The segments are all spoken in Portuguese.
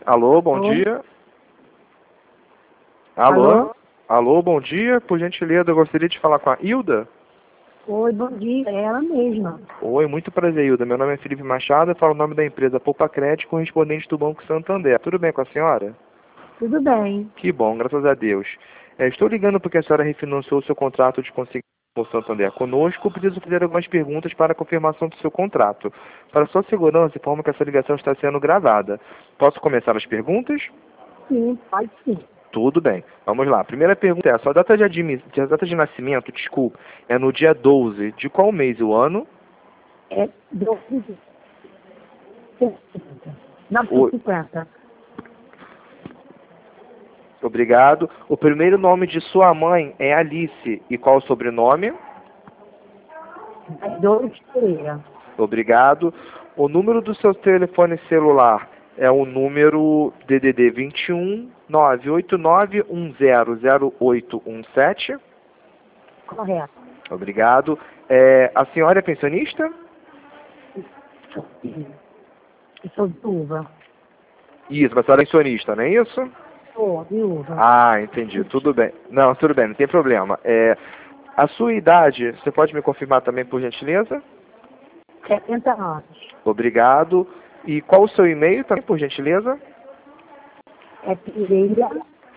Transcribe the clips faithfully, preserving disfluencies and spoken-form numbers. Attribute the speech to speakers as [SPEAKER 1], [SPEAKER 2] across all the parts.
[SPEAKER 1] Alô, bom
[SPEAKER 2] Oi.
[SPEAKER 1] dia. Alô?
[SPEAKER 2] Alô?
[SPEAKER 1] Alô, bom dia. Por gentileza, eu gostaria de falar com a Hilda.
[SPEAKER 2] Oi, bom dia. É ela mesma.
[SPEAKER 1] Oi, muito prazer, Hilda. Meu nome é Felipe Machado, eu falo o nome da empresa Poupa Crédito, correspondente do Banco Santander. Tudo bem com a senhora?
[SPEAKER 2] Tudo bem.
[SPEAKER 1] Que bom, graças a Deus. É, estou ligando porque a senhora refinanciou o seu contrato de consignado com o Santander conosco. Preciso fazer algumas perguntas para a confirmação do seu contrato. Para sua segurança, informo que essa ligação está sendo gravada. Posso começar as perguntas?
[SPEAKER 2] Sim, pode sim.
[SPEAKER 1] Tudo bem. Vamos lá. A primeira pergunta é, a sua data de, admi... a data de nascimento, desculpa, é no dia doze de qual mês e o ano?
[SPEAKER 2] É doze de
[SPEAKER 1] O...
[SPEAKER 2] novecentos e cinquenta.
[SPEAKER 1] Obrigado. O primeiro nome de sua mãe é Alice. E qual o sobrenome?
[SPEAKER 2] É doze de Pereira.
[SPEAKER 1] Obrigado. O número do seu telefone celular é o número D D D vinte e um, nove oito nove, um zero zero oito um sete.
[SPEAKER 2] Correto.
[SPEAKER 1] Obrigado. É, a senhora é pensionista?
[SPEAKER 2] Eu sou viúva.
[SPEAKER 1] Isso, mas a senhora é pensionista, não é isso?
[SPEAKER 2] Sou viúva.
[SPEAKER 1] Ah, entendi. Tudo bem. Não, tudo bem, não tem problema. É, a sua idade, você pode me confirmar também, por gentileza?
[SPEAKER 2] setenta anos.
[SPEAKER 1] Obrigado. E qual o seu e-mail também, por gentileza?
[SPEAKER 2] É Pereira.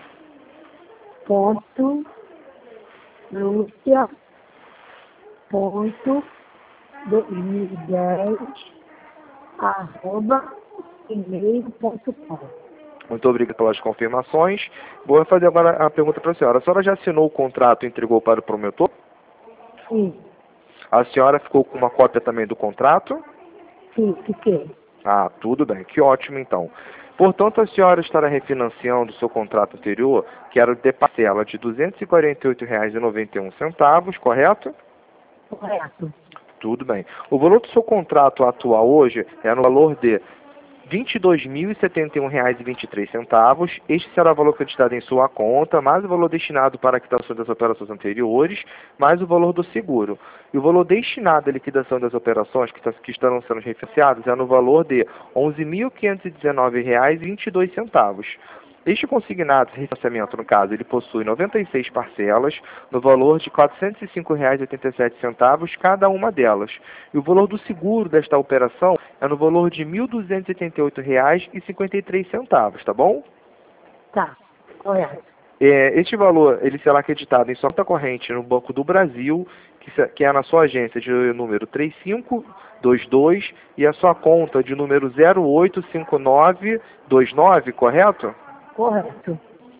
[SPEAKER 2] Ponto. Lúcia. Ponto. dois mil e dez. Arroba. E-mail ponto com.
[SPEAKER 1] Muito obrigado pelas confirmações. Vou fazer agora a pergunta para a senhora. A senhora já assinou o contrato e entregou para o promotor?
[SPEAKER 2] Sim.
[SPEAKER 1] A senhora ficou com uma cópia também do contrato?
[SPEAKER 2] Sim, fiquei.
[SPEAKER 1] Ah, tudo bem. Que ótimo, então. Portanto, a senhora estará refinanciando o seu contrato anterior, que era de parcela de duzentos e quarenta e oito reais e noventa e um centavos, correto?
[SPEAKER 2] Correto.
[SPEAKER 1] Tudo bem. O valor do seu contrato atual hoje é no valor de vinte e dois mil e setenta e um reais e vinte e três centavos. Este será o valor acreditado em sua conta, mais o valor destinado para a quitação das operações anteriores, mais o valor do seguro. E o valor destinado à liquidação das operações que, que estarão sendo refinanciadas é no valor de onze mil quinhentos e dezenove reais e vinte e dois centavos. Este consignado, esse refinanciamento, no caso, ele possui noventa e seis parcelas, no valor de quatrocentos e cinco reais e oitenta e sete centavos cada uma delas. E o valor do seguro desta operação é no valor de mil duzentos e oitenta e oito reais e cinquenta e três centavos, tá bom?
[SPEAKER 2] Tá. Correto.
[SPEAKER 1] É, este valor, ele será acreditado em sua conta corrente no Banco do Brasil, que, se- que é na sua agência de número três cinco dois dois e a sua conta de número zero oito cinco nove dois nove, correto?
[SPEAKER 2] Correto.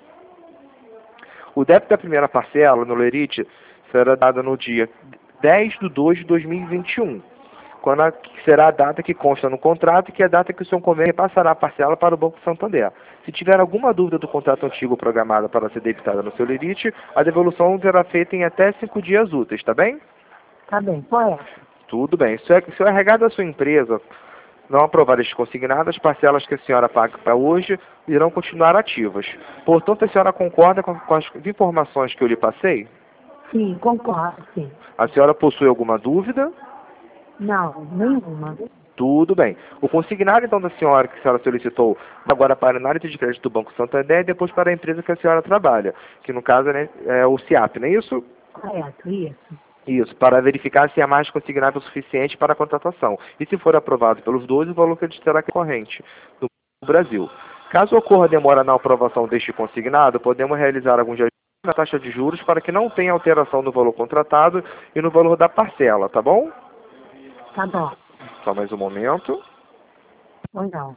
[SPEAKER 1] O débito da primeira parcela no Lerite será dada no dia dez de dois de dois mil e vinte e um, quando a, que será a data que consta no contrato e que é a data que o seu convênio passará a parcela para o Banco Santander. Se tiver alguma dúvida do contrato antigo programada para ser debitada no seu Lerite, a devolução será feita em até cinco dias úteis, tá bem?
[SPEAKER 2] Tá bem. Correto.
[SPEAKER 1] Tudo bem. Se o se o R H da sua empresa não aprovar este consignado, as parcelas que a senhora paga para hoje irão continuar ativas. Portanto, a senhora concorda com, com as informações que eu lhe passei?
[SPEAKER 2] Sim, concordo, sim.
[SPEAKER 1] A senhora possui alguma dúvida?
[SPEAKER 2] Não, nenhuma.
[SPEAKER 1] Tudo bem. O consignado, então, da senhora, que a senhora solicitou, agora para a análise de crédito do Banco Santander e depois para a empresa que a senhora trabalha, que no caso né, é o SIAP, não é isso?
[SPEAKER 2] Correto, isso.
[SPEAKER 1] Isso, para verificar se a margem consignável é suficiente para a contratação. E se for aprovado pelos dois, o valor que será corrente do Brasil. Caso ocorra demora na aprovação deste consignado, podemos realizar alguns ajustes na taxa de juros para que não tenha alteração no valor contratado e no valor da parcela, tá bom?
[SPEAKER 2] Tá bom.
[SPEAKER 1] Só mais um momento.
[SPEAKER 2] Ou não.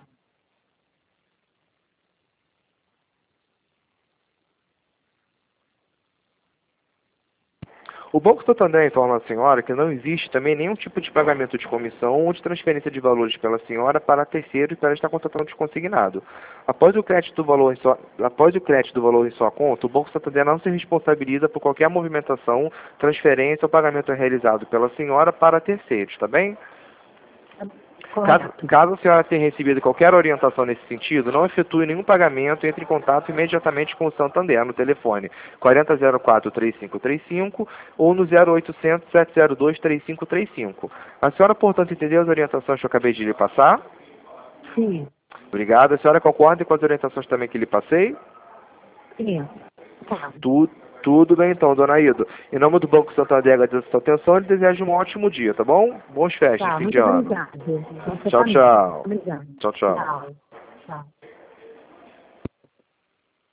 [SPEAKER 1] O Banco Santander informa a senhora que não existe também nenhum tipo de pagamento de comissão ou de transferência de valores pela senhora para terceiro e para estar contratando de consignado. Após o crédito do valor em sua, após o crédito do valor em sua conta, o Banco Santander não se responsabiliza por qualquer movimentação, transferência ou pagamento realizado pela senhora para terceiros, tá bem? Caso,
[SPEAKER 2] Correto.
[SPEAKER 1] caso a senhora tenha recebido qualquer orientação nesse sentido, não efetue nenhum pagamento, entre em contato imediatamente com o Santander no telefone quatro zero zero quatro, três cinco três cinco ou no zero oitocentos, sete zero dois, três cinco três cinco. A senhora, portanto, entendeu as orientações que eu acabei de lhe passar?
[SPEAKER 2] Sim.
[SPEAKER 1] Obrigado. A senhora concorda com as orientações também que lhe passei?
[SPEAKER 2] Sim. Tá.
[SPEAKER 1] Tu, tudo bem então, dona Ida. Em nome do Banco Santander, agradeço a sua atenção e desejo um ótimo dia, tá bom? Boas festas,
[SPEAKER 2] Tá,
[SPEAKER 1] fim
[SPEAKER 2] muito
[SPEAKER 1] de ano.
[SPEAKER 2] obrigada. Você
[SPEAKER 1] Tchau,
[SPEAKER 2] também.
[SPEAKER 1] tchau.
[SPEAKER 2] Obrigada.
[SPEAKER 1] Tchau, tchau.
[SPEAKER 2] Tchau. Tchau.